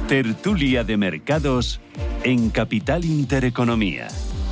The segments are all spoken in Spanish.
Tertulia de mercados en Capital Intereconomía.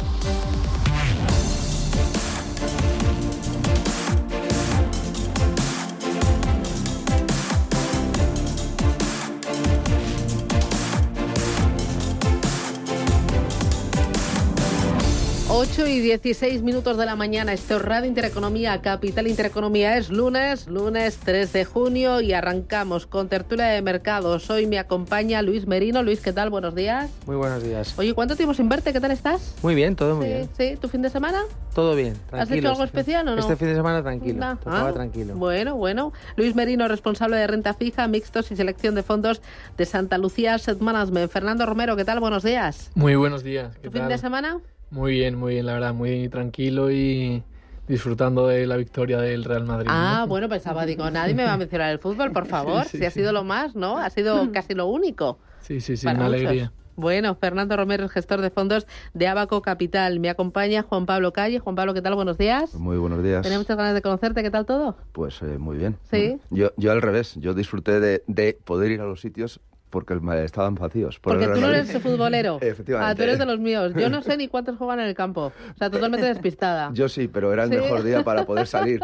Ocho y 16 minutos de la mañana, esto es Radio Intereconomía, Capital Intereconomía. Es lunes 3 de junio y arrancamos con tertulia de mercados. Hoy me acompaña Luis Merino. Luis, ¿qué tal? Buenos días. Muy buenos días. Oye, ¿cuánto tiempo sin verte? ¿Qué tal estás? Muy bien, todo muy bien. Sí, ¿tu fin de semana? Todo bien, tranquilo. ¿Has hecho algo especial o no? Este fin de semana tranquilo, tranquilo. Bueno. Luis Merino, responsable de renta fija, mixtos y selección de fondos de Santa Lucía Asset Management. Fernando Romero, ¿qué tal? Buenos días. Muy buenos días. ¿Tu fin de semana? Muy bien, la verdad, muy tranquilo y disfrutando de la victoria del Real Madrid. ¿No? Bueno, pensaba, nadie me va a mencionar el fútbol, por favor, sí, ha sido lo más, ¿no? Ha sido casi lo único. Sí, una alegría. Bueno, Fernando Romero es gestor de fondos de Abaco Capital. Me acompaña Juan Pablo Calle. Juan Pablo, ¿qué tal? Buenos días. Muy buenos días. Tenía muchas ganas de conocerte. ¿Qué tal todo? Pues muy bien. ¿Sí? Yo al revés. Yo disfruté de poder ir a los sitios porque estaban vacíos. Porque tú no eres futbolero. Efectivamente. Tú eres de los míos. Yo no sé ni cuántos juegan en el campo. O sea, totalmente despistada. Yo sí, pero era el mejor día para poder salir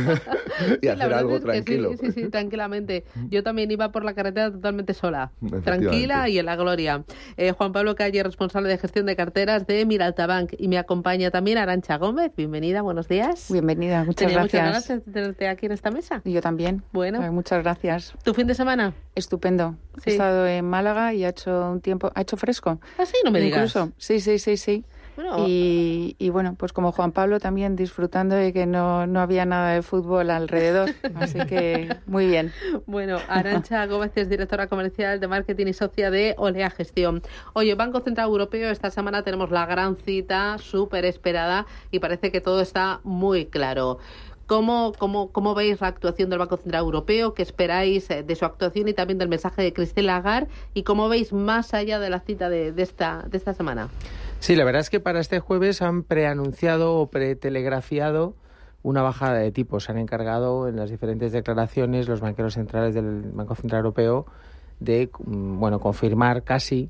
y hacer algo tranquilo. Sí, tranquilamente. Yo también iba por la carretera totalmente sola, tranquila y en la gloria. Juan Pablo Calle, responsable de gestión de carteras de Miraltabank. Y me acompaña también Arantxa Gómez. Bienvenida, buenos días. Bienvenida, muchas gracias. Tenía muchas ganas de tenerte aquí en esta mesa. Y yo también. Bueno. Muchas gracias. ¿Tu fin de semana? Estupendo. Sí. He estado en Málaga y ha hecho fresco. ¿Ah, sí? No me digas. Incluso. Sí. Bueno, y bueno, pues como Juan Pablo también disfrutando de que no había nada de fútbol alrededor, así que muy bien. Bueno, Arantxa Gómez es directora comercial de marketing y socia de Olea Gestión. Oye, Banco Central Europeo, esta semana tenemos la gran cita súper esperada y parece que todo está muy claro. ¿Cómo veis la actuación del Banco Central Europeo? ¿Qué esperáis de su actuación y también del mensaje de Christine Lagarde? ¿Y cómo veis más allá de la cita de esta semana? Sí, la verdad es que para este jueves han preanunciado o pretelegrafiado una bajada de tipos. Se han encargado en las diferentes declaraciones los banqueros centrales del Banco Central Europeo de confirmar casi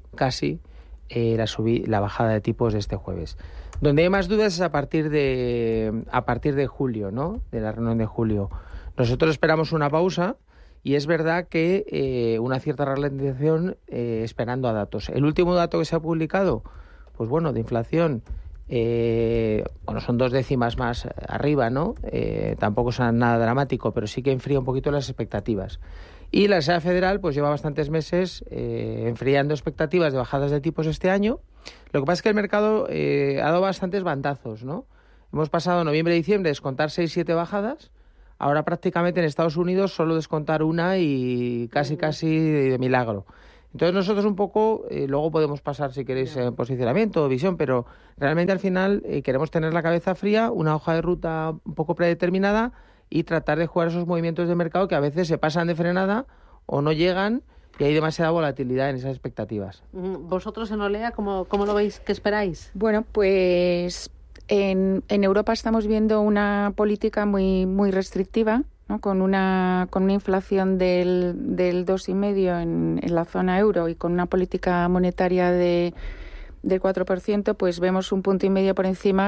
la bajada de tipos de este jueves. Donde hay más dudas es a partir de julio, ¿no? De la reunión de julio. Nosotros esperamos una pausa y es verdad que una cierta ralentización esperando a datos. El último dato que se ha publicado, pues bueno, de inflación, son 2 décimas más arriba, ¿no? Tampoco es nada dramático, pero sí que enfría un poquito las expectativas. Y la Reserva Federal pues lleva bastantes meses enfriando expectativas de bajadas de tipos este año. Lo que pasa es que el mercado ha dado bastantes bandazos, ¿no? Hemos pasado noviembre y diciembre de descontar 6-7 bajadas. Ahora prácticamente en Estados Unidos solo descontar una y casi de milagro. Entonces nosotros un poco, luego podemos pasar si queréis posicionamiento o visión, pero realmente al final queremos tener la cabeza fría, una hoja de ruta un poco predeterminada y tratar de jugar esos movimientos de mercado que a veces se pasan de frenada o no llegan y hay demasiada volatilidad en esas expectativas. ¿Vosotros en Olea cómo lo veis? ¿Qué esperáis? Bueno, pues en Europa estamos viendo una política muy restrictiva, ¿no? Con una inflación del 2,5% en la zona euro y con una política monetaria del 4%, pues vemos 1,5 puntos por encima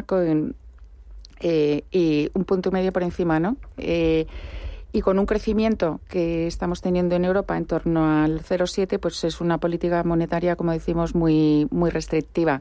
y 1,5 puntos por encima, ¿no? Y con un crecimiento que estamos teniendo en Europa en torno al 0,7, pues es una política monetaria, como decimos, muy restrictiva.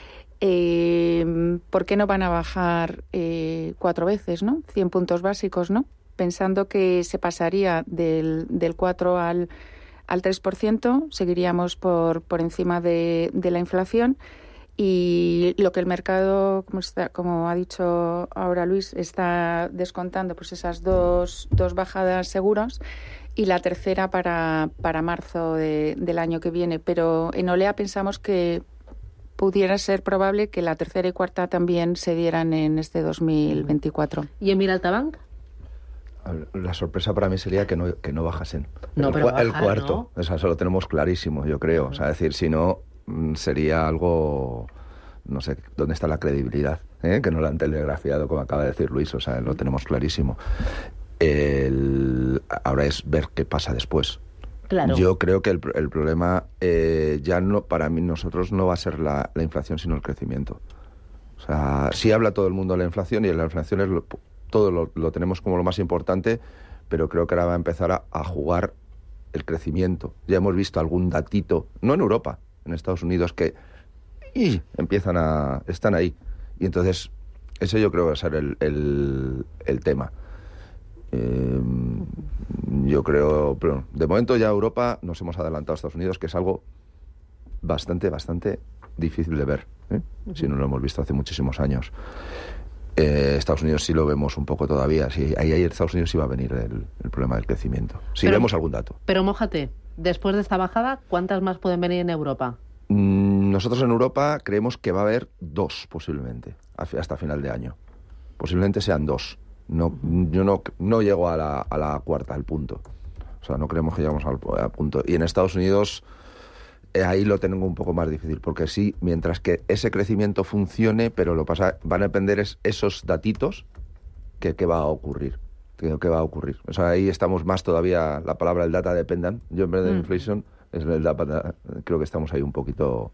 ¿Por qué no van a bajar 4 veces, ¿no? 100 puntos básicos, ¿no? Pensando que se pasaría del 4 al 3%, seguiríamos por encima de la inflación. Y lo que el mercado, como ha dicho ahora Luis, está descontando, pues esas dos bajadas seguros y la tercera para marzo del año que viene. Pero en Olea pensamos que pudiera ser probable que la tercera y cuarta también se dieran en este 2024. ¿Y en Miraltabank? La sorpresa para mí sería que no bajasen. El cuarto, ¿no? O sea, eso lo tenemos clarísimo, yo creo. O sea, decir, si no, sería algo, no sé, ¿dónde está la credibilidad? Que no la han telegrafiado, como acaba de decir Luis, o sea, lo tenemos clarísimo. Ahora es ver qué pasa después. Claro. Yo creo que el problema ya no, para mí, nosotros no va a ser la inflación, sino el crecimiento. O sea, sí habla todo el mundo de la inflación, y la inflación es todo lo tenemos como lo más importante, pero creo que ahora va a empezar a jugar el crecimiento. Ya hemos visto algún datito, no en Europa, en Estados Unidos, que están ahí. Y entonces, eso yo creo que va a ser el tema. Yo creo, pero de momento ya Europa nos hemos adelantado a Estados Unidos, que es algo bastante difícil de ver, si no lo hemos visto hace muchísimos años. Estados Unidos sí lo vemos un poco todavía. Sí, ahí Estados Unidos sí va a venir el problema del crecimiento. Si vemos algún dato. Pero mójate, después de esta bajada, ¿cuántas más pueden venir en Europa? Nosotros en Europa creemos que va a haber 2 posiblemente, hasta final de año. Posiblemente sean 2. Yo no llego a la cuarta, al punto. O sea, no creemos que lleguemos al punto. Y en Estados Unidos ahí lo tengo un poco más difícil, porque sí, mientras que ese crecimiento funcione, pero van a depender esos datitos que va a ocurrir. ¿Qué va a ocurrir? O sea, ahí estamos más todavía, la palabra el data dependent. Yo en vez de inflation, creo que estamos ahí un poquito.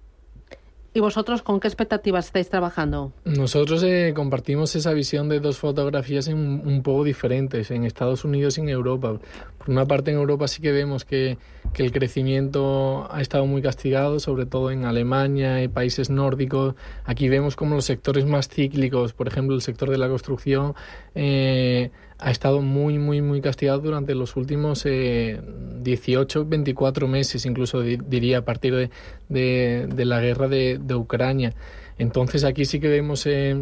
¿Y vosotros con qué expectativas estáis trabajando? Nosotros compartimos esa visión de 2 fotografías un poco diferentes, en Estados Unidos y en Europa. Por una parte, en Europa sí que vemos que el crecimiento ha estado muy castigado, sobre todo en Alemania y países nórdicos. Aquí vemos como los sectores más cíclicos, por ejemplo, el sector de la construcción, ha estado muy castigado durante los últimos 18, 24 meses, incluso diría a partir de la guerra de Ucrania. Entonces aquí sí que vemos que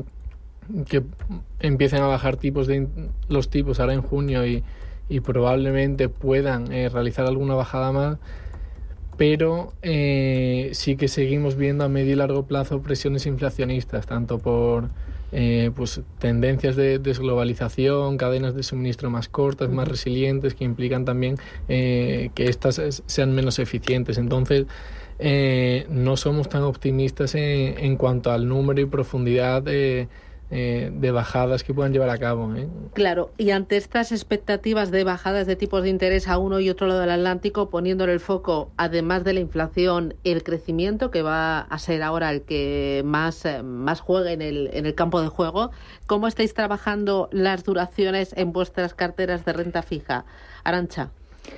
empiezan a bajar los tipos ahora en junio y probablemente puedan realizar alguna bajada más, pero sí que seguimos viendo a medio y largo plazo presiones inflacionistas, tanto por tendencias de desglobalización, cadenas de suministro más cortas, más resilientes, que implican también que estas sean menos eficientes. Entonces, no somos tan optimistas en cuanto al número y profundidad de bajadas que puedan llevar a cabo. Claro, y ante estas expectativas de bajadas de tipos de interés a uno y otro lado del Atlántico, poniéndole el foco, además de la inflación, el crecimiento, que va a ser ahora el que más juegue en el campo de juego, ¿cómo estáis trabajando las duraciones en vuestras carteras de renta fija? Arantxa.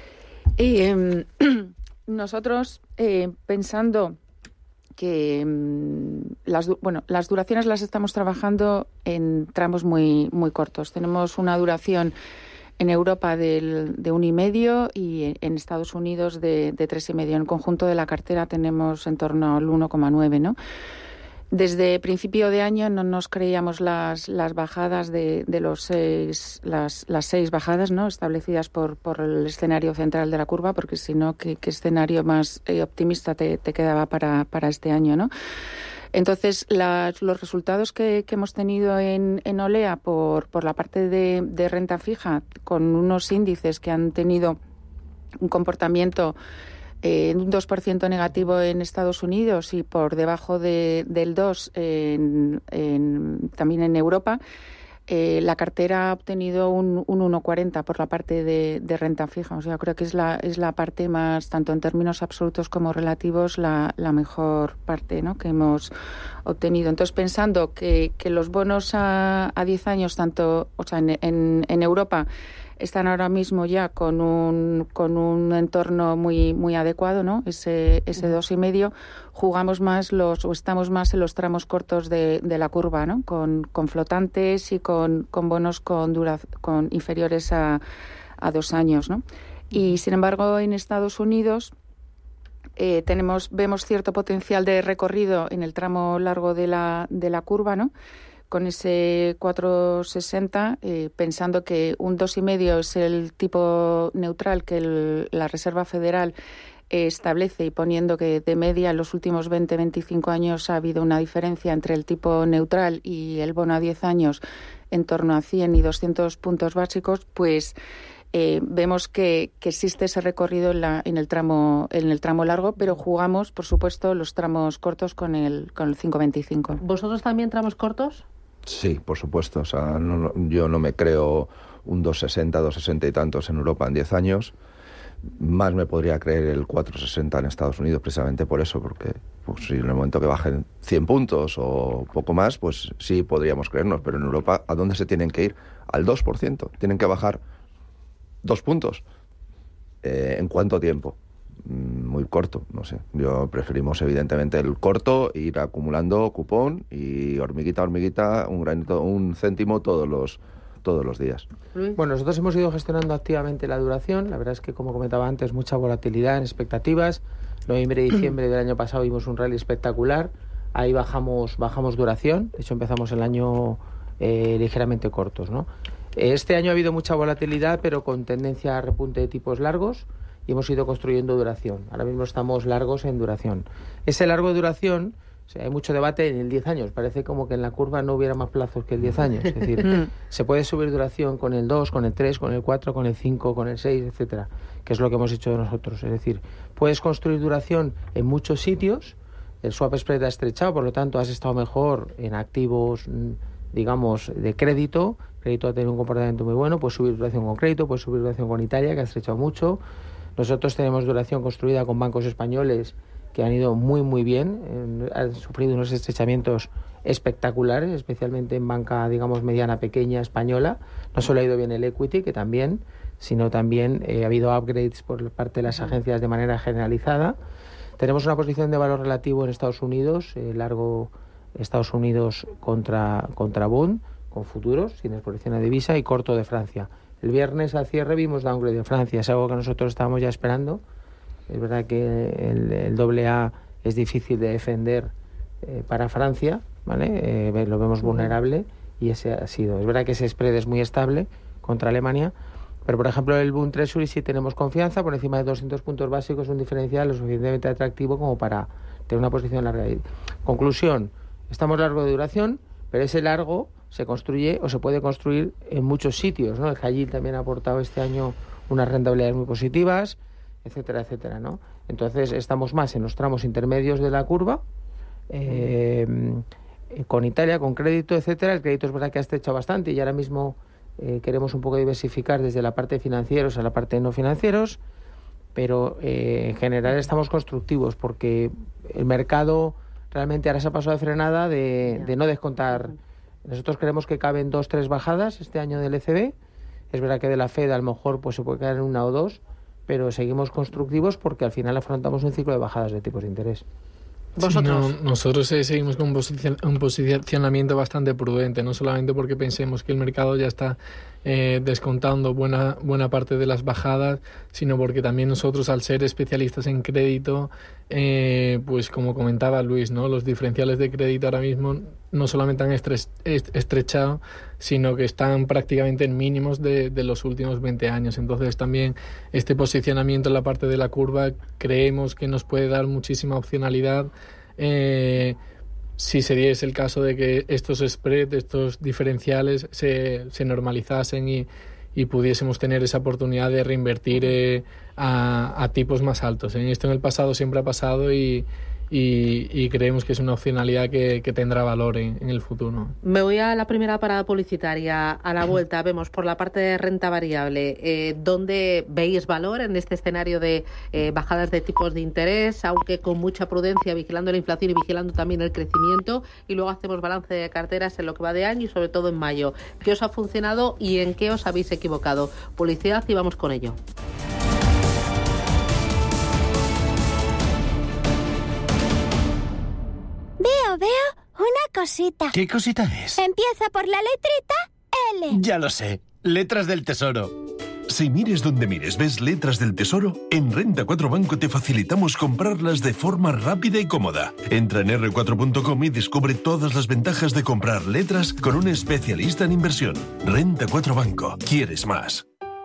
Nosotros, pensando que las duraciones las estamos trabajando en tramos muy cortos. Tenemos una duración en Europa de 1,5 y en Estados Unidos de 3,5. En el conjunto de la cartera tenemos en torno al 1,9, ¿no? Desde principio de año no nos creíamos las bajadas de las 6 bajadas, ¿no?, establecidas por el escenario central de la curva, porque si no, ¿qué escenario más optimista te quedaba para este año, ¿no? Entonces, los resultados que hemos tenido en OLEA por la parte de renta fija, con unos índices que han tenido un comportamiento un 2% negativo en Estados Unidos y por debajo del 2% también en Europa, la cartera ha obtenido un 1,40 por la parte de renta fija. O sea, creo que es la parte más, tanto en términos absolutos como relativos, la mejor parte, ¿no?, que hemos obtenido. Entonces, pensando que los bonos a 10 años, tanto, o sea, en Europa, están ahora mismo ya con un entorno muy adecuado, ¿no? Ese 2,5, jugamos más estamos más en los tramos cortos de la curva, ¿no? Con flotantes y con bonos con inferiores a 2 años, ¿no? Y sin embargo, en Estados Unidos vemos cierto potencial de recorrido en el tramo largo de la curva, ¿no?, con ese 4,60, pensando que un 2,5 es el tipo neutral que la Reserva Federal establece, y poniendo que de media en los últimos 20-25 años ha habido una diferencia entre el tipo neutral y el bono a 10 años en torno a 100 y 200 puntos básicos, pues vemos que existe ese recorrido en el tramo largo, pero jugamos, por supuesto, los tramos cortos con el 5,25. ¿Vosotros también tramos cortos? Sí, por supuesto. O sea, yo no me creo un 2,60 y tantos en Europa en 10 años. Más me podría creer el 4,60 en Estados Unidos, precisamente por eso, porque pues, si en el momento que bajen 100 puntos o poco más, pues sí podríamos creernos. Pero en Europa, ¿a dónde se tienen que ir? Al 2%. Tienen que bajar 2 puntos. ¿En cuánto tiempo? Muy corto, no sé. Yo preferimos evidentemente el corto, ir acumulando cupón y hormiguita a hormiguita, un granito, un céntimo todos los días. Bueno, nosotros hemos ido gestionando activamente la duración. La verdad es que, como comentaba antes, mucha volatilidad en expectativas. Noviembre y diciembre del año pasado vimos un rally espectacular. Ahí bajamos duración. De hecho, empezamos el año ligeramente cortos, ¿no? Este año ha habido mucha volatilidad, pero con tendencia a repunte de tipos largos, y hemos ido construyendo duración. Ahora mismo estamos largos en duración. Ese largo de duración, o sea, hay mucho debate en el 10 años. Parece como que en la curva no hubiera más plazos que el 10 años. Es decir, se puede subir duración con el 2, con el 3, con el 4, con el 5, con el 6, etcétera, que es lo que hemos hecho nosotros. Es decir, puedes construir duración en muchos sitios. El swap spread ha estrechado, por lo tanto, has estado mejor en activos, digamos, de crédito. Crédito ha tenido un comportamiento muy bueno. Puedes subir duración con crédito, puedes subir duración con Italia, que ha estrechado mucho. Nosotros tenemos duración construida con bancos españoles que han ido muy, muy bien. Han sufrido unos estrechamientos espectaculares, especialmente en banca, digamos, mediana, pequeña, española. No solo ha ido bien el equity, que también, sino también ha habido upgrades por parte de las agencias de manera generalizada. Tenemos una posición de valor relativo en Estados Unidos, largo Estados Unidos contra Bund, con futuros, sin exposición a divisa, y corto de Francia. El viernes al cierre vimos downgrade de Francia, es algo que nosotros estábamos ya esperando. Es verdad que el AA es difícil de defender para Francia, ¿vale? Lo vemos vulnerable, y ese ha sido. Es verdad que ese spread es muy estable contra Alemania, pero por ejemplo el Bund Treasury sí tenemos confianza, por encima de 200 puntos básicos, un diferencial lo suficientemente atractivo como para tener una posición larga. Conclusión, estamos largo de duración, pero ese largo se construye o se puede construir en muchos sitios, ¿no? El high yield también ha aportado este año unas rentabilidades muy positivas, etcétera, etcétera, ¿no? Entonces estamos más en los tramos intermedios de la curva, con Italia, con crédito, etcétera. El crédito es verdad que ha estrechado bastante y ahora mismo queremos un poco diversificar desde la parte de financieros a la parte de no financieros, pero en general estamos constructivos porque el mercado realmente ahora se ha pasado de frenada de no descontar. Nosotros creemos que caben 2-3 bajadas este año del ECB. Es verdad que de la Fed a lo mejor pues se puede caer en 1 o 2, pero seguimos constructivos porque al final afrontamos un ciclo de bajadas de tipos de interés. ¿Vosotros? Sí, nosotros seguimos con un posicionamiento bastante prudente, no solamente porque pensemos que el mercado ya está descontando buena parte de las bajadas, sino porque también nosotros, al ser especialistas en crédito, pues como comentaba Luis, ¿no? Los diferenciales de crédito ahora mismo no solamente han estrechado, sino que están prácticamente en mínimos de los últimos 20 años. Entonces también este posicionamiento en la parte de la curva creemos que nos puede dar muchísima opcionalidad si se diese el caso de que estos spreads, estos diferenciales se normalizasen y pudiésemos tener esa oportunidad de reinvertir a tipos más altos. Esto en el pasado siempre ha pasado y creemos que es una opcionalidad que tendrá valor en el futuro. Me voy a la primera parada publicitaria. A la vuelta vemos por la parte de renta variable dónde veis valor en este escenario de bajadas de tipos de interés, aunque con mucha prudencia, vigilando la inflación y vigilando también el crecimiento, y luego hacemos balance de carteras en lo que va de año y sobre todo en mayo. ¿Qué os ha funcionado y en qué os habéis equivocado? Publicidad y vamos con ello. Veo una cosita. ¿Qué cosita es? Empieza por la letrita L. Ya lo sé. Letras del Tesoro. Si mires donde mires ves letras del Tesoro, en Renta 4 Banco te facilitamos comprarlas de forma rápida y cómoda. Entra en r4.com y descubre todas las ventajas de comprar letras con un especialista en inversión. Renta 4 Banco. ¿Quieres más?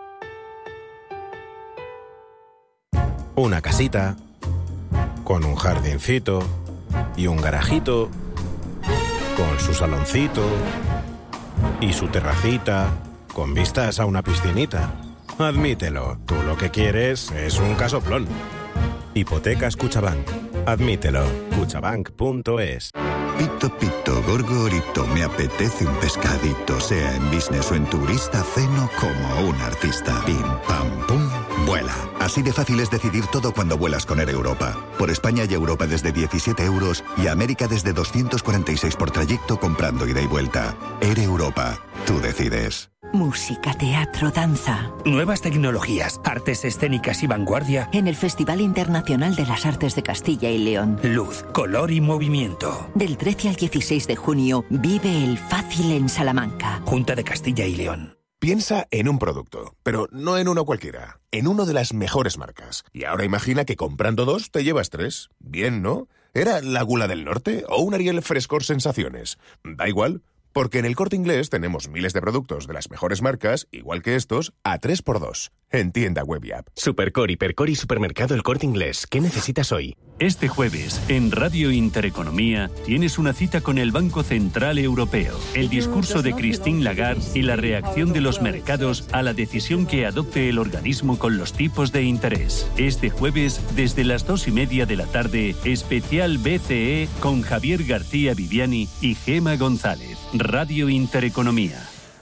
Una casita con un jardincito y un garajito, con su saloncito y su terracita, con vistas a una piscinita. Admítelo, tú lo que quieres es un casoplón. Hipotecas Cuchabank. Admítelo, cuchabank.es. Pito, pito, gorgorito, me apetece un pescadito, sea en business o en turista, ceno como un artista. Pim, pam, pum, vuela. Así de fácil es decidir todo cuando vuelas con Air Europa. Por España y Europa desde 17 euros y América desde 246 por trayecto comprando ida y vuelta. Air Europa, tú decides. Música, teatro, danza. Nuevas tecnologías, artes escénicas y vanguardia. En el Festival Internacional de las Artes de Castilla y León. Luz, color y movimiento. Del 13 al 16 de junio, vive el Fácil en Salamanca. Junta de Castilla y León. Piensa en un producto, pero no en uno cualquiera, en uno de las mejores marcas. Y ahora imagina que comprando 2 te llevas 3. Bien, ¿no? ¿Era la Gula del Norte o un Ariel Frescor Sensaciones? Da igual, porque en el Corte Inglés tenemos miles de productos de las mejores marcas, igual que estos, a 3x2. En tienda web y app. Supercor, Hipercor y Supermercado El Corte Inglés. ¿Qué necesitas hoy? Este jueves, en Radio Intereconomía, tienes una cita con el Banco Central Europeo, el discurso de Christine Lagarde y la reacción de los mercados a la decisión que adopte el organismo con los tipos de interés. Este jueves, desde las 2:30 de la tarde, especial BCE con Javier García Viviani y Gema González. Radio Intereconomía.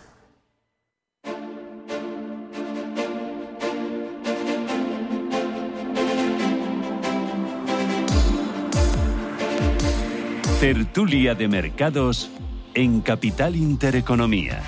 Tertulia de mercados en Capital Intereconomía.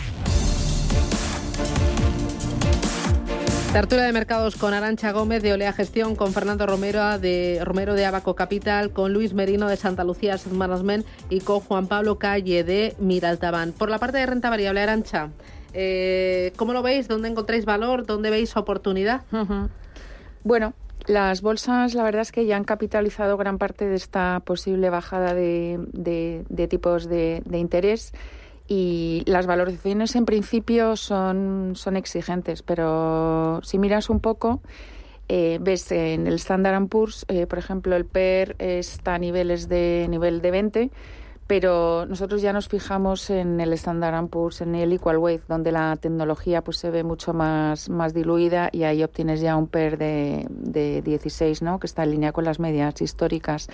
Tertulia de mercados con Arantxa Gómez de Olea Gestión, con Fernando Romero de Abaco Capital, con Luis Merino de Santa Lucía Asset Management y con Juan Pablo Calle de Miraltaban. Por la parte de renta variable, Arantxa, ¿cómo lo veis? ¿Dónde encontráis valor? ¿Dónde veis oportunidad? Bueno, las bolsas, la verdad es que ya han capitalizado gran parte de esta posible bajada de tipos de interés, y las valorizaciones en principio son exigentes, pero si miras un poco, ves en el Standard & Poor's, por ejemplo, el PER está a nivel de 20, pero nosotros ya nos fijamos en el Standard & Poor's, en el Equal Weight, donde la tecnología pues se ve mucho más diluida, y ahí obtienes ya un PER de 16, ¿no?, que está en línea con las medias históricas.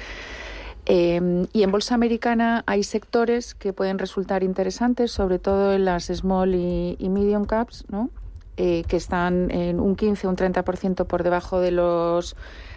Y en bolsa americana hay sectores que pueden resultar interesantes, sobre todo en las small y medium caps, ¿no?, que están en un 15 o un 30% por debajo de los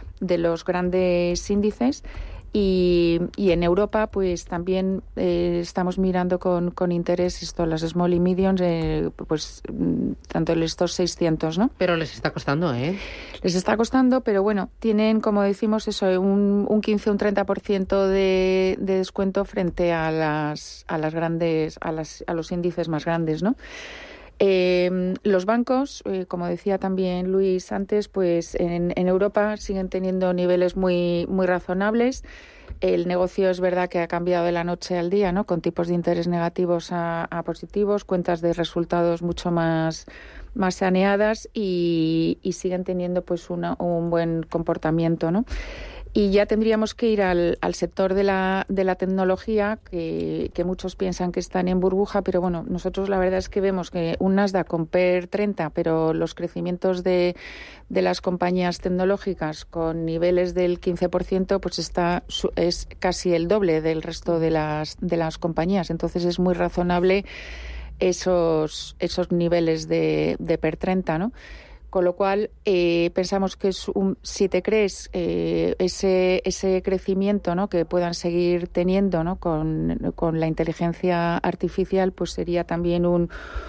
grandes índices. Y en Europa pues también estamos mirando con interés esto, las small y mediums, pues tanto estos 600, ¿no? Pero les está costando, ¿eh? Les está costando, pero bueno, tienen, como decimos, eso, un 15 o un 30% de descuento frente a las grandes, a los índices más grandes, ¿no? Los bancos, como decía también Luis antes, pues en Europa siguen teniendo niveles muy razonables. El negocio es verdad que ha cambiado de la noche al día, ¿no?, con tipos de interés negativos a positivos, cuentas de resultados mucho más saneadas, y siguen teniendo pues un buen comportamiento, ¿no? Y ya tendríamos que ir al sector de la tecnología, que muchos piensan que están en burbuja, pero bueno, nosotros la verdad es que vemos que un Nasdaq con PER 30, pero los crecimientos de las compañías tecnológicas con niveles del 15%, pues es casi el doble del resto de las compañías. Entonces es muy razonable esos niveles de PER 30, ¿no? Con lo cual, pensamos que si te crees ese crecimiento, ¿no?, que puedan seguir teniendo, ¿no?, con la inteligencia artificial, pues sería también un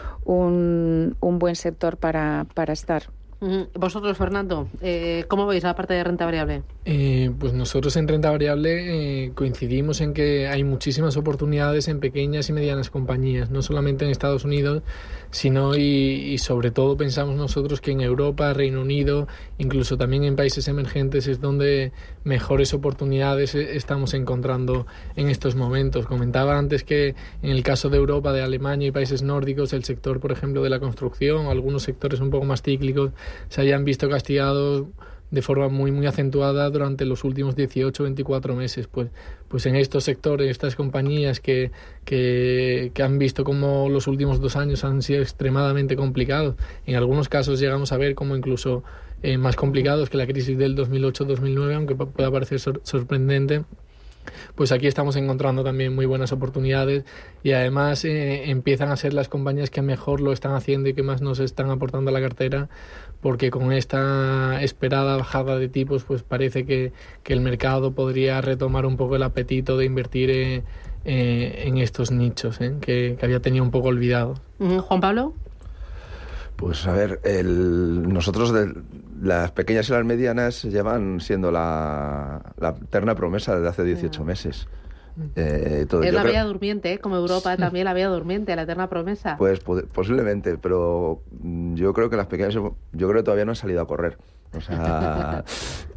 buen sector para estar. Vosotros, Fernando, ¿cómo veis la parte de renta variable? Pues nosotros en renta variable coincidimos en que hay muchísimas oportunidades en pequeñas y medianas compañías, no solamente en Estados Unidos, sino y sobre todo pensamos nosotros que en Europa, Reino Unido, incluso también en países emergentes es donde mejores oportunidades estamos encontrando en estos momentos. Comentaba antes que en el caso de Europa, de Alemania y países nórdicos, el sector, por ejemplo, de la construcción, algunos sectores un poco más cíclicos, se hayan visto castigados de forma muy acentuada durante los últimos 18-24 meses. Pues en estos sectores, estas compañías que han visto como los últimos 2 años han sido extremadamente complicados, en algunos casos llegamos a ver como incluso más complicados que la crisis del 2008-2009, aunque pueda parecer sorprendente, Pues aquí estamos encontrando también muy buenas oportunidades y además empiezan a ser las compañías que mejor lo están haciendo y que más nos están aportando a la cartera, porque con esta esperada bajada de tipos pues parece que el mercado podría retomar un poco el apetito de invertir en estos nichos que había tenido un poco olvidado. Juan Pablo. Pues a ver, nosotros las pequeñas y las medianas llevan siendo la eterna promesa desde hace 18 meses. Es la bella durmiente, como Europa también la bella durmiente, la eterna promesa. Pues posiblemente, pero yo creo que las pequeñas, yo creo que todavía no han salido a correr. O sea,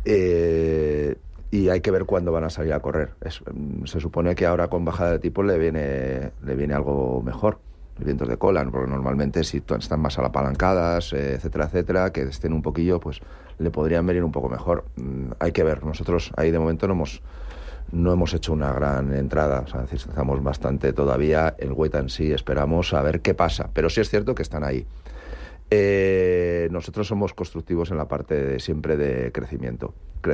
y hay que ver cuándo van a salir a correr. Se supone que ahora con bajada de tipos le viene algo mejor. Vientos de cola, porque normalmente si están más apalancadas, etcétera, etcétera, que estén un poquillo, pues le podrían venir un poco mejor. Hay que ver. Nosotros ahí de momento no hemos hecho una gran entrada, o sea, estamos bastante todavía en wait and see, esperamos a ver qué pasa, pero sí es cierto que están ahí. Nosotros somos constructivos en la parte siempre de crecimiento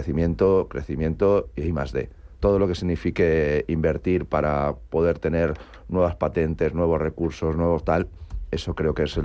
y I+D. Todo lo que signifique invertir para poder tener nuevas patentes, nuevos recursos, nuevos tal, eso creo que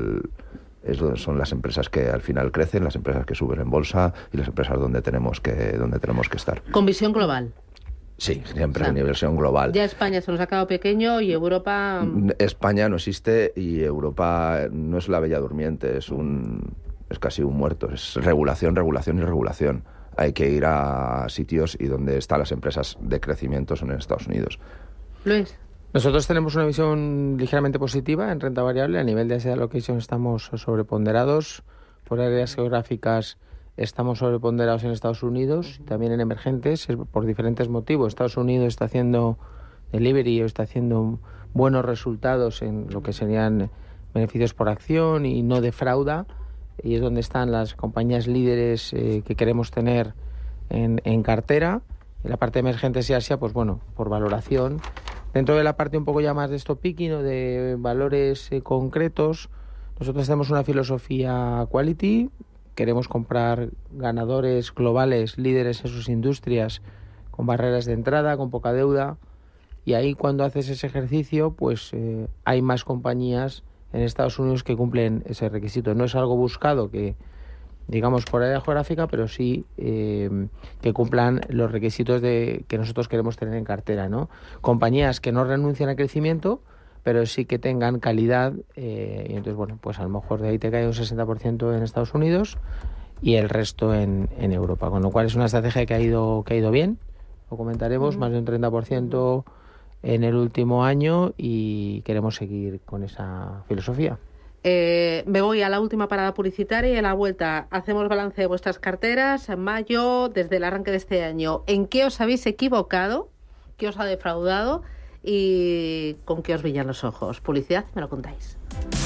son las empresas que al final crecen, las empresas que suben en bolsa y las empresas donde tenemos que estar. Con visión global. Sí, siempre a visión global. Ya España se nos ha quedado pequeño y Europa... España no existe y Europa no es la bella durmiente, es casi un muerto, es regulación y regulación. Hay que ir a sitios y donde están las empresas de crecimiento son en Estados Unidos. Luis. Nosotros tenemos una visión ligeramente positiva en renta variable. A nivel de asset allocation estamos sobreponderados. Por áreas geográficas estamos sobreponderados en Estados Unidos, también en emergentes, por diferentes motivos. Estados Unidos está haciendo delivery o está haciendo buenos resultados en lo que serían beneficios por acción y no defrauda. Y es donde están las compañías líderes que queremos tener en cartera. En la parte de emergentes y Asia, pues bueno, por valoración. Dentro de la parte un poco ya más de stock picking o de valores concretos, nosotros tenemos una filosofía quality. Queremos comprar ganadores globales, líderes en sus industrias, con barreras de entrada, con poca deuda. Y ahí cuando haces ese ejercicio, pues hay más compañías en Estados Unidos que cumplen ese requisito. No es algo buscado que, digamos, por área geográfica, pero sí que cumplan los requisitos que nosotros queremos tener en cartera, ¿no? Compañías que no renuncian al crecimiento, pero sí que tengan calidad. Y entonces, bueno, pues a lo mejor de ahí te cae un 60% en Estados Unidos y el resto en Europa. Con lo cual es una estrategia que ha ido bien. Lo comentaremos, más de un 30% en el último año y queremos seguir con esa filosofía. Me voy a la última parada publicitaria y a la vuelta hacemos balance de vuestras carteras en mayo, desde el arranque de este año. ¿En qué os habéis equivocado? ¿Qué os ha defraudado? ¿Y con qué os brillan los ojos? Publicidad, me lo contáis.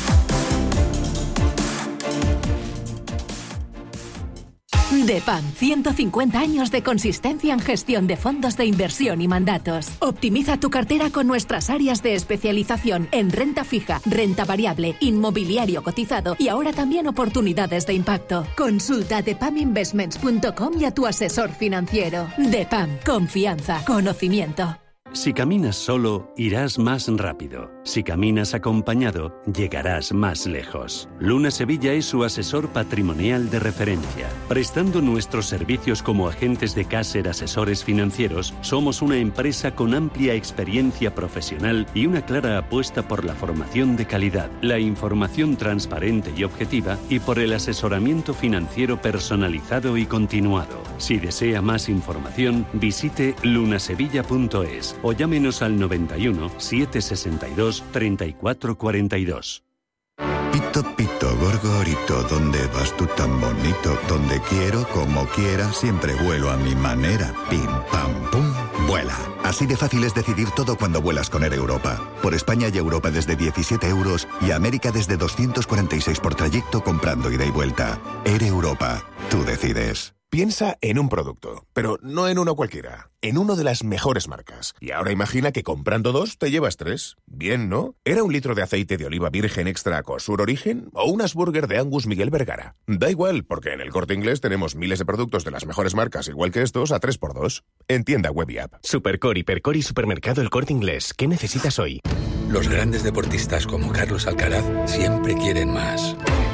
DEPAM, 150 años de consistencia en gestión de fondos de inversión y mandatos. Optimiza tu cartera con nuestras áreas de especialización en renta fija, renta variable, inmobiliario cotizado y ahora también oportunidades de impacto. Consulta depaminvestments.com y a tu asesor financiero. DEPAM, confianza, conocimiento. Si caminas solo, irás más rápido. Si caminas acompañado, llegarás más lejos. Luna Sevilla es su asesor patrimonial de referencia. Prestando nuestros servicios como agentes de Caser Asesores Financieros, somos una empresa con amplia experiencia profesional y una clara apuesta por la formación de calidad, la información transparente y objetiva y por el asesoramiento financiero personalizado y continuado. Si desea más información, visite lunasevilla.es o llámenos al 91 762 3442. Pito, pito, gorgorito, ¿dónde vas tú tan bonito? Donde quiero, como quiera, siempre vuelo a mi manera. Pim, pam, pum, vuela. Así de fácil es decidir todo cuando vuelas con Air Europa. Por España y Europa desde 17 euros y América desde 246 por trayecto comprando ida y vuelta. Air Europa, tú decides. Piensa en un producto, pero no en uno cualquiera, en uno de las mejores marcas. Y ahora imagina que comprando 2 te llevas 3. Bien, ¿no? ¿Era un litro de aceite de oliva virgen extra Cosur Origen o un Asburger de Angus Miguel Vergara? Da igual, porque en el Corte Inglés tenemos miles de productos de las mejores marcas, igual que estos, a 3x2. En tienda web y app. Supercor, Hipercor y Supermercado El Corte Inglés. ¿Qué necesitas hoy? Los grandes deportistas como Carlos Alcaraz siempre quieren más.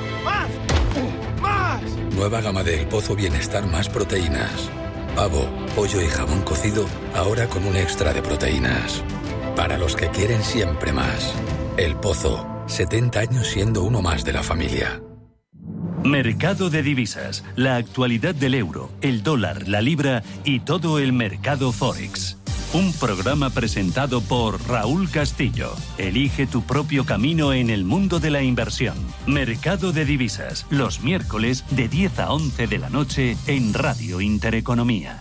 Nueva gama de El Pozo Bienestar más proteínas. Pavo, pollo y jamón cocido, ahora con un extra de proteínas. Para los que quieren siempre más. El Pozo, 70 años siendo uno más de la familia. Mercado de divisas, la actualidad del euro, el dólar, la libra y todo el mercado Forex. Un programa presentado por Raúl Castillo. Elige tu propio camino en el mundo de la inversión. Mercado de divisas, los miércoles de 10 a 11 de la noche en Radio Intereconomía.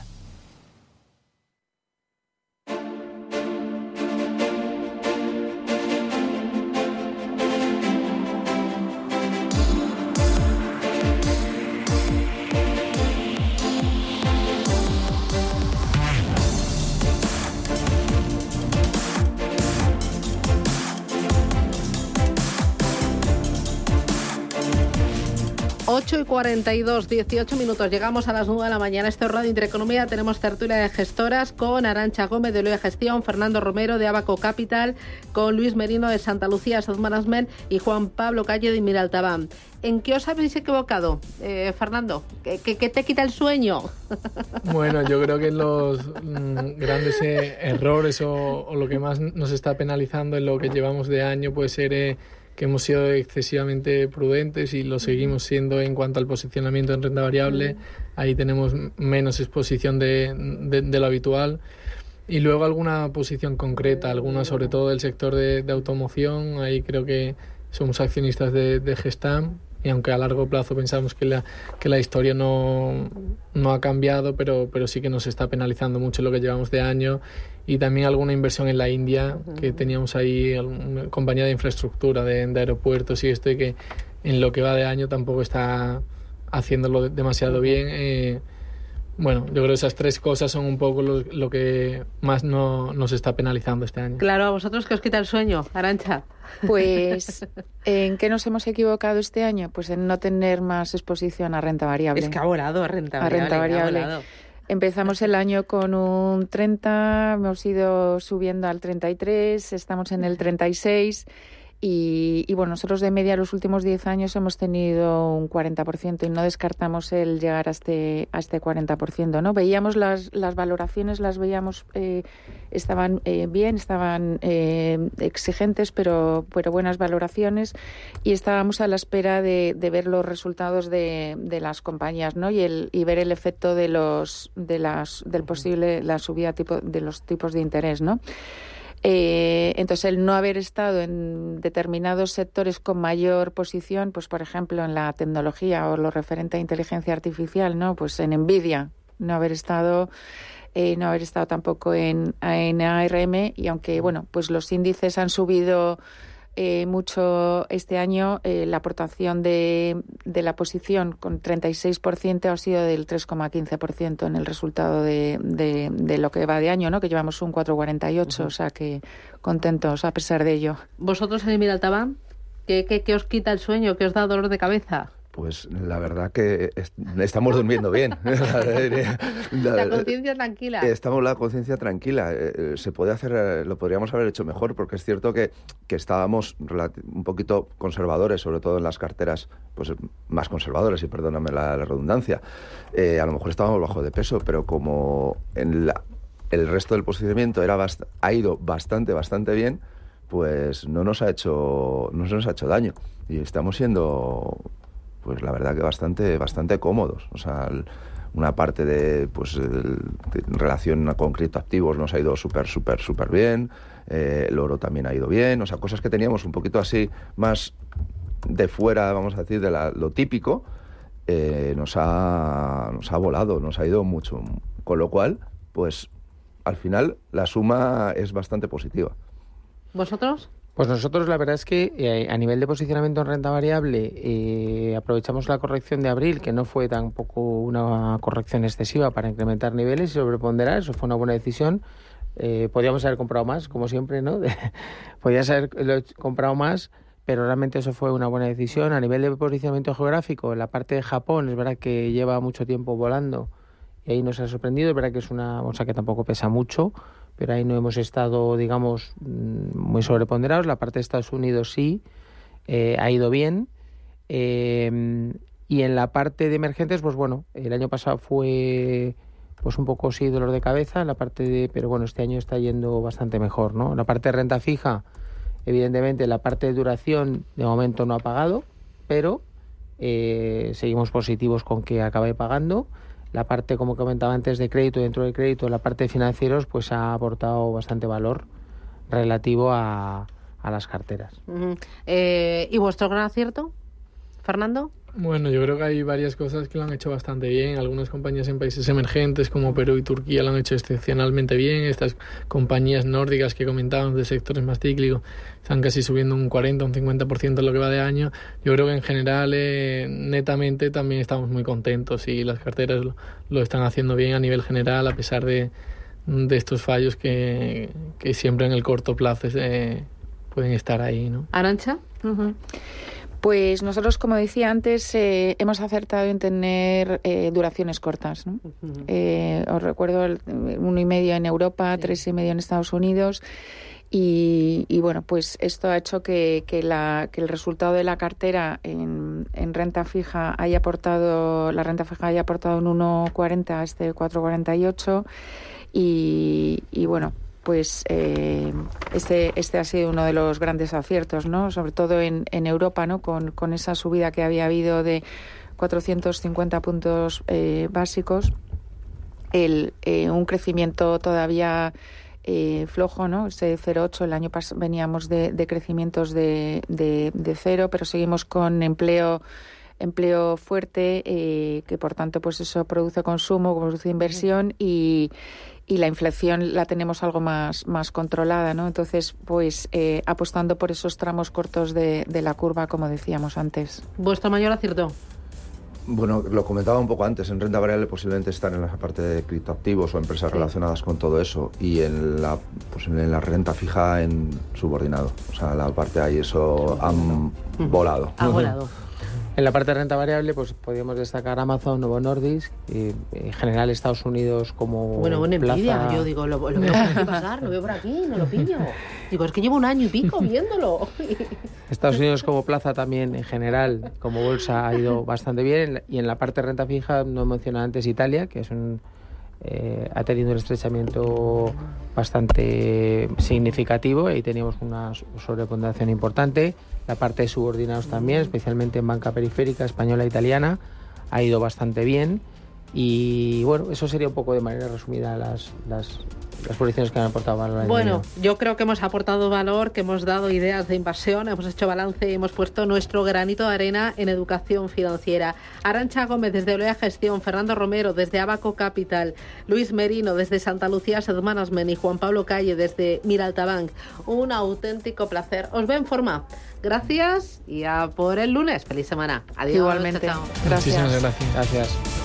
Y 42, 18 minutos. Llegamos a las 9 de la mañana. Esto es Radio Intereconomía. Tenemos tertulia de gestoras con Arantxa Gómez de Loe Gestión, Fernando Romero de Abaco Capital, con Luis Merino de Santa Lucía Asset Management y Juan Pablo Calle de Miraltabán. ¿En qué os habéis equivocado, Fernando? ¿Qué te quita el sueño? Bueno, yo creo que los grandes errores o lo que más nos está penalizando en lo que llevamos de año puede ser que hemos sido excesivamente prudentes y lo seguimos siendo en cuanto al posicionamiento en renta variable. Ahí tenemos menos exposición de lo habitual. Y luego alguna posición concreta, alguna sobre todo del sector de automoción. Ahí creo que somos accionistas de Gestamp y aunque a largo plazo pensamos que la historia no ha cambiado, pero sí que nos está penalizando mucho lo que llevamos de año. Y también alguna inversión en la India, que teníamos ahí una compañía de infraestructura, de aeropuertos y esto, y que en lo que va de año tampoco está haciéndolo demasiado bien. Bueno, yo creo que esas 3 cosas son un poco lo que más nos está penalizando este año. Claro, ¿a vosotros qué os quita el sueño, Arantxa? Pues, ¿en qué nos hemos equivocado este año? Pues en no tener más exposición a renta variable. Es que ha volado a renta variable. Empezamos el año con un 30, hemos ido subiendo al 33, estamos en el 36 y bueno, nosotros de media los últimos 10 años hemos tenido un 40% y no descartamos el llegar a este 40%, ¿no? Veíamos las valoraciones, las veíamos, estaban bien, estaban exigentes, pero buenas valoraciones y estábamos a la espera de ver los resultados de las compañías, ¿no? Y ver el efecto del posible la subida de los tipos de interés, ¿no? Entonces, el no haber estado en determinados sectores con mayor posición, pues por ejemplo en la tecnología o lo referente a inteligencia artificial, ¿no? Pues en Nvidia, no haber estado tampoco en ARM, y aunque bueno, pues los índices han subido mucho este año, la aportación de la posición con 36% ha sido del 3,15% en el resultado de lo que va de año, ¿no? Que llevamos un 4,48, o sea que contentos a pesar de ello. ¿Vosotros en Miraltabán qué os quita el sueño? ¿Qué os da dolor de cabeza? Pues la verdad que estamos durmiendo bien. La conciencia tranquila. Estamos la conciencia tranquila. Se puede hacer, lo podríamos haber hecho mejor, porque es cierto que estábamos un poquito conservadores, sobre todo en las carteras pues más conservadores, y perdóname la redundancia. A lo mejor estábamos bajo de peso, pero como el resto del posicionamiento ha ido bastante bien, pues no nos ha hecho daño. Y estamos siendo, pues la verdad que bastante cómodos. O sea, una parte de relación con criptoactivos nos ha ido súper bien. El oro también ha ido bien. O sea, cosas que teníamos un poquito así más de fuera, vamos a decir, de lo típico, nos ha volado, nos ha ido mucho. Con lo cual, pues al final la suma es bastante positiva. ¿Vosotros? Pues nosotros la verdad es que a nivel de posicionamiento en renta variable aprovechamos la corrección de abril, que no fue tampoco una corrección excesiva para incrementar niveles y sobreponderar, eso fue una buena decisión. Podríamos haber comprado más, como siempre, ¿no? Podríamos haber comprado más, pero realmente eso fue una buena decisión. A nivel de posicionamiento geográfico, en la parte de Japón es verdad que lleva mucho tiempo volando y ahí nos ha sorprendido, es verdad que es una bolsa que tampoco pesa mucho, pero ahí no hemos estado, digamos, muy sobreponderados. La parte de Estados Unidos sí, ha ido bien. Y en la parte de emergentes, pues bueno, el año pasado fue pues un poco sí dolor de cabeza, pero bueno, este año está yendo bastante mejor, ¿no? La parte de renta fija, evidentemente, la parte de duración de momento no ha pagado, pero seguimos positivos con que acabe pagando. La parte, como comentaba antes, de crédito, dentro del crédito, la parte de financieros, pues ha aportado bastante valor relativo a las carteras. Uh-huh. ¿Y vuestro gran acierto, Fernando? Bueno, yo creo que hay varias cosas que lo han hecho bastante bien. Algunas compañías en países emergentes como Perú y Turquía lo han hecho excepcionalmente bien. Estas compañías nórdicas que comentábamos de sectores más cíclicos están casi subiendo un 40, un 50% en lo que va de año. Yo creo que en general, netamente, también estamos muy contentos y las carteras lo están haciendo bien a nivel general, a pesar de estos fallos que siempre en el corto plazo pueden estar ahí, ¿no? ¿Arantxa? Uh-huh. Pues nosotros, como decía antes, hemos acertado en tener duraciones cortas, ¿no? Uh-huh. Os recuerdo 1,5 en Europa, 3,5 en Estados Unidos. Y bueno, pues esto ha hecho que el resultado de la cartera en renta fija haya aportado un 1,40 a este 4,48. Y bueno, pues este ha sido uno de los grandes aciertos, ¿no? Sobre todo en Europa, ¿no? Con esa subida que había habido de 450 puntos básicos, un crecimiento todavía flojo, ¿no? Ese 0,8, el año pasado veníamos de crecimientos de 0, pero seguimos con empleo fuerte, que por tanto pues eso produce consumo, produce inversión y la inflación la tenemos algo más controlada, ¿no? Entonces, pues apostando por esos tramos cortos de la curva, como decíamos antes. ¿Vuestro mayor acierto? Bueno, lo comentaba un poco antes, en renta variable posiblemente están en la parte de criptoactivos o empresas relacionadas con todo eso, y en la renta fija en subordinado. O sea, la parte ahí eso han volado. Ha volado. En la parte de renta variable, pues podríamos destacar Amazon, Novo Nordisk, en general Estados Unidos como bueno, plaza... envidia, yo digo, lo veo por aquí pasar, lo veo por aquí, no lo pillo. Digo, es que llevo 1 año y pico viéndolo. Estados Unidos como plaza también, en general, como bolsa, ha ido bastante bien. Y en la parte de renta fija, no mencionaba antes Italia, que es ha tenido un estrechamiento bastante significativo. Ahí teníamos una sobreponderación importante. La parte de subordinados también, especialmente en banca periférica española e italiana, ha ido bastante bien. Y bueno, eso sería un poco de manera resumida las posiciones que han aportado valor. Bueno, yo creo que hemos aportado valor, que hemos dado ideas de inversión, hemos hecho balance y hemos puesto nuestro granito de arena en educación financiera. Arantxa Gómez desde Olea Gestión, Fernando Romero desde Abaco Capital, Luis Merino desde Santa Lucía Asset Management y Juan Pablo Calle desde Miraltabank. Un auténtico placer. Os veo en forma. Gracias y a por el lunes. Feliz semana. Adiós. Igualmente. Chao. Gracias. Muchísimas gracias. Gracias.